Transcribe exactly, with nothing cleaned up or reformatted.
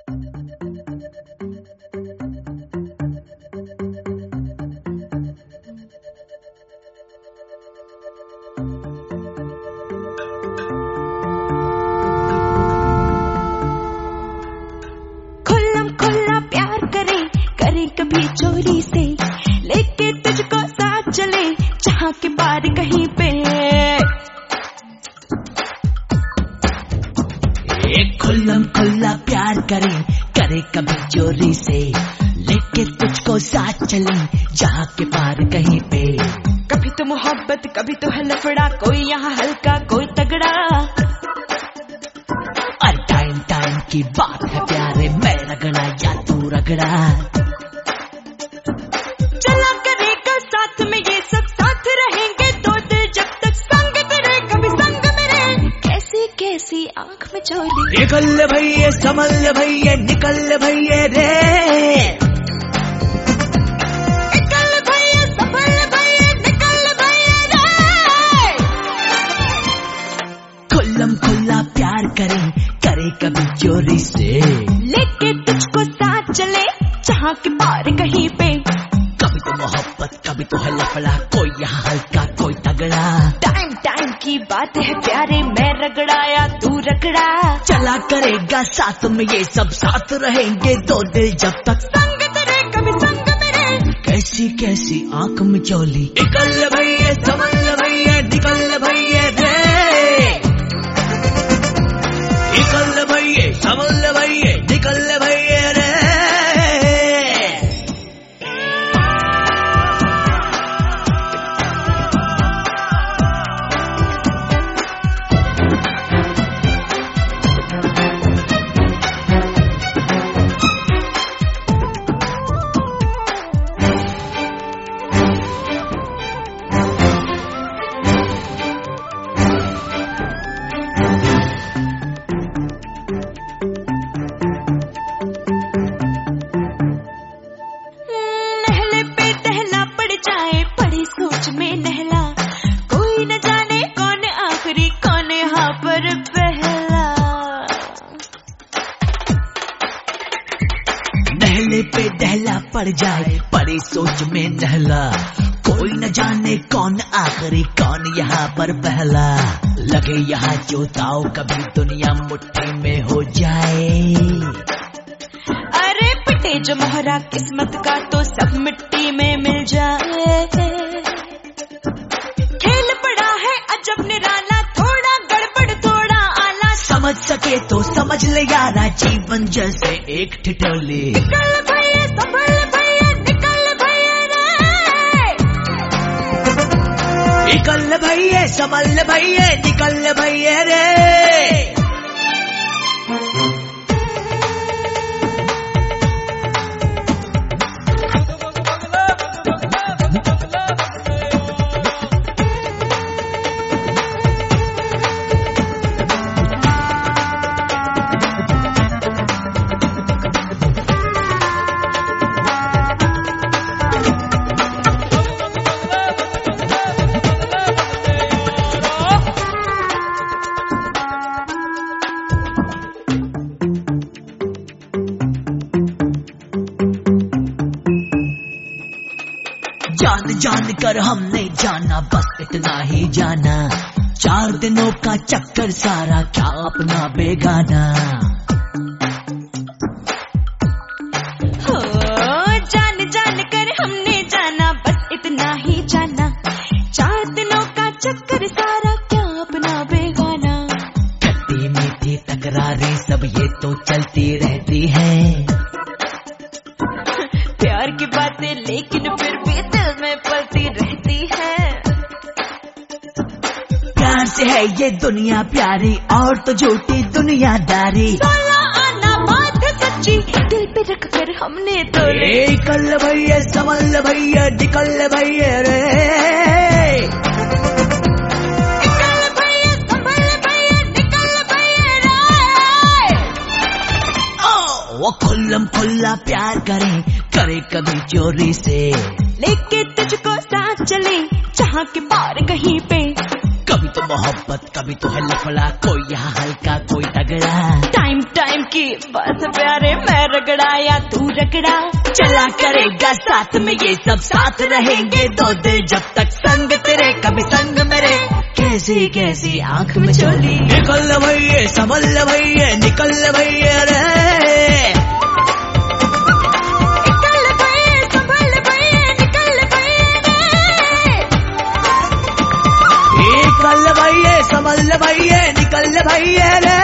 कभी चोरी से लेके तुझको साथ चले जहाँ के बार कहीं पे। एक खुल्लम खुल्ला प्यार करे करे कभी चोरी से लेके तुझको साथ चले जहाँ के पार कहीं पे। कभी तो मोहब्बत कभी तो है लफड़ा, कोई यहाँ हल्का कोई तगड़ा। और टाइम टाइम की बात है प्यारे, मैं रगड़ा या तू रगड़ा। चला करेगा साथ में ये सब, साथ रहेंगे दो दिल जब तक संग तेरे कभी संग मेरे। कैसी कैसी आंख में चोली, निकल भैया संभल भैया निकल भैया रे, निकल भैया संभल भैया निकल भैया रे। खुल्लम खुल्ला प्यार करे करे कभी चोरी से लेके तुझको साथ चले जहाँ के पार कहीं पे। कभी तो मोहब्बत कभी तो है लफड़ा, कोई यहाँ हल्का कोई तगड़ा। टाइम टाइम की बात है प्यारे, मैं रगड़ा या तू रगड़ा। चला करेगा साथ में ये सब, साथ रहेंगे दो दिल जब तक संग तेरे कभी संग मेरे। कैसी कैसी आंख में चोली, निकल भैया संभल भैया निकल भैया रे, निकल भैया संभल भैया निकल भैया रे। में नहला कोई न जाने कौन आखिरी कौन यहाँ पर पहला। नहले पे दहला पड़ जाए पड़ी सोच में नहला, कोई न जाने कौन आखिरी कौन यहाँ पर पहला। लगे यहाँ जो ताओ कभी दुनिया मुट्ठी में हो जाए। अरे पिटे जो मोहरा किस्मत का तो सब मिट्टी में मिल जाए। खेल पड़ा है अजब निराला, थोड़ा गड़बड़ थोड़ा आला। समझ सके तो समझ ले यारा, जीवन जैसे एक ठिठोली। निकल भैया संभल भैया निकल भैया रे, निकल भैया संभल भैया निकल भैया रे। जान जान कर हमने जाना बस इतना ही जाना, चार दिनों का चक्कर सारा क्या अपना बेगाना। हो जान जान कर हमने जाना बस इतना ही जाना, चार दिनों का चक्कर सारा क्या अपना बेगाना। खट्टी मीठी तकरारें सब ये तो चलती रहती है, प्यार की बातें लेकिन फिर भी दिल में पलती रहती है। प्यार से है ये दुनिया प्यारी और तो झूठी दुनियादारी। सोला आना बात है सच्ची दिल पे रख कर हमने तो। निकल भैया संभल भैया निकल भैया रे, निकल भैया संभल भैया निकल भैया रे। ओ वो खुल्लम खुल्ला प्यार करे करे कभी चोरी से, लेके तुझको साथ चले जहाँ के पार कहीं पे। कभी तो मोहब्बत कभी तो है लफड़ा, कोई यहाँ हल्का कोई तगड़ा। टाइम टाइम की बस प्यारे, मैं रगड़ा या तू रगड़ा, चला करेगा साथ में ये सब, साथ रहेंगे दो दिल जब तक, संग तेरे कभी संग मेरे, कैसी कैसी आंख में चोली। निकल भैया संभल भैया, निकल भैया रे, निकल भैया संभल भैया, निकल भैया रे, निकल भैया संभल भैया, निकल भैया रे।